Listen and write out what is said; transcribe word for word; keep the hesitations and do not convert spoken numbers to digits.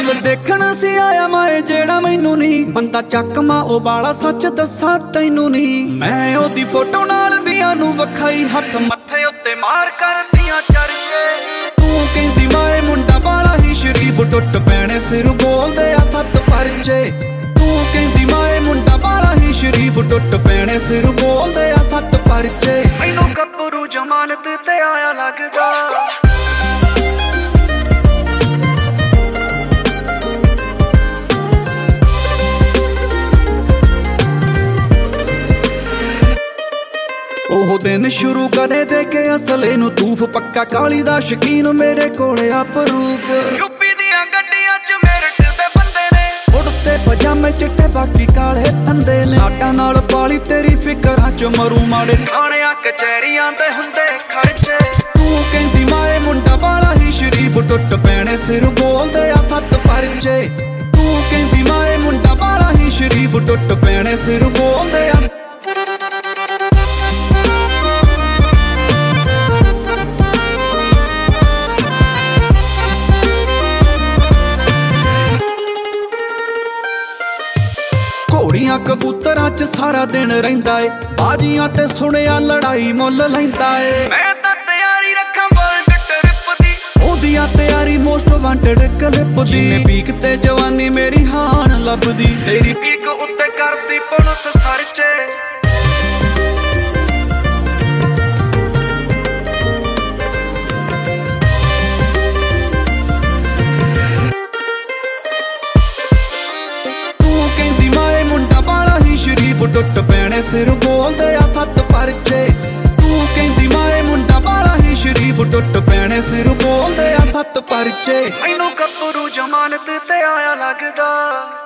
ਹਾਲ ਦੇਖਣ ਸੀ ਆਇਆ ਮੈਂ ਜਿਹੜਾ ਮੈਨੂੰ ਨਹੀਂ ਬੰਦਾ ਚੱਕਮਾ ਉਹ ਬਾਲਾ ਸੱਚ ਦੱਸਾਂ ਤੈਨੂੰ ਨਹੀਂ ਮੈਂ ਉਹਦੀ ਫੋਟੋ ਨਾਲ ਦੀਆਂ ਨੂੰ ਵਖਾਈ ਹੱਥ ਮੱਥੇ ਉੱਤੇ ਮਾਰ ਕਰਦੀਆਂ ਚਰਚੇ ਤੂੰ ਕਹਿੰਦੀ ਮੈਂ ਮੁੰਡਾ ਬਾਲਾ ਹੀ ਸ਼ਰੀਫ ਟੁੱਟ ਪੈਣੇ ਸਿਰ ਬੋਲਦੇ ਆ ਸੱਤ ਪਰਚੇ ਤੂੰ ਕਹਿੰਦੀ ਮੈਂ ਮੁੰਡਾ ਬਾਲਾ ਹੀ ਸ਼ਰੀਫ ਟੁੱਟ ਪੈਣੇ ਸਿਰ ਬੋਲਦੇ ਆ ਸੱਤ ਪਰਚੇ ਮੈਨੂੰ ਗੱਭਰੂ ਜ਼ਮਾਨਤ ਤੇ ਆਇਆ ਲੱਗਦਾ ਉਹ ਦਿਨ ਸ਼ੁਰੂ ਕਰੇ ਦੇ ਕੇ ਅਸਲੇ ਨੂੰ ਤੂਫ ਪੱਕਾ ਕਾਲੀ ਦਾ ਸ਼ਕੀਨ ਮੇਰੇ ਕੋਲੇ ਆ ਪ੍ਰੂਫ ਯੂਪੀ ਦੀਆਂ ਗੱਡੀਆਂ ਚ ਮੇਰਠ ਦੇ ਬੰਦੇ ਨੇ ਉੜਤੇ ਪਜਾਮੇ ਚਿੱਟੇ ਬਾਕੀ ਕਾਲੇ ਧੰਦੇ ਨੇ ਆਟਾ ਨਾਲ ਪਾਲੀ ਤੇਰੀ ਫਿਕਰਾਂ ਚ ਮਰੂ ਮਾੜੇ ਥਾਣਿਆਂ ਕਚਹਿਰੀਆਂ ਦੇ ਹੁੰਦੇ ਖਰਚੇ ਤੂੰ ਕਹਿੰਦੀ ਮਾਏ ਮੁੰਡਾ ਬਾਲਾ ਹੀ ਸ਼ਰੀਫ ਟੁੱਟ ਪੈਣੇ ਸਿਰ ਬੋਲਦੇ ਆ ਸੱਤ ਪਰਚੇ ਤੂੰ ਕਹਿੰਦੀ ਮਾਏ ਮੁੰਡਾ ਬਾਲਾ ਹੀ ਸ਼ਰੀਫ ਟੁੱਟ ਪੈਣੇ ਸਿਰ ਬੋਲਦੇ ਆ ਘੋੜੀਆਂ ਕਬੂਤਰਾਂ ਚ ਸਾਰਾ ਦਿਨ ਰਹਿੰਦਾ ਏ ਬਾਜੀਆਂ ਤੇ ਸੁਣਿਆ ਲੜਾਈ ਮੁੱਲ ਲੈਂਦਾ ਏ ਮੈਂ ਤਾਂ ਤਿਆਰੀ ਰੱਖਾਂ ਵਰਲਡ ਟ੍ਰਿਪ ਦੀ ਉਹਦੀਆਂ ਤਿਆਰੀ ਮੋਸਟ ਵਾਂਟਡ ਕਲਿੱਪ ਦੀ ਜਿਵੇਂ ਪੀਕ ਤੇ ਜਵਾਨੀ ਮੇਰੀ ਹਾਨ ਲੱਭਦੀ ਤੇਰੀ ਪੀਕ ਉੱਤੇ ਕਰਦੀ ਪੁਲਿਸ ਸਰਚੇ ਟੁੱਟ ਪੈਣੇ ਸਿਰ ਬੋਲਦੇ ਆ ਸੱਤ ਪਰਚੇ ਤੂੰ ਕਹਿੰਦੀ ਮਾਏ ਮੁੰਡਾ ਬਾਲਾ ਹੀ ਸ਼ਰੀਫ ਟੁੱਟ ਪੈਣੇ ਸਿਰ ਬੋਲਦੇ ਆ ਸੱਤ ਪਰਚੇ ਮੈਨੂੰ ਗੱਭਰੂ ਜ਼ਮਾਨਤ ਤੇ ਆਇਆ ਲੱਗਦਾ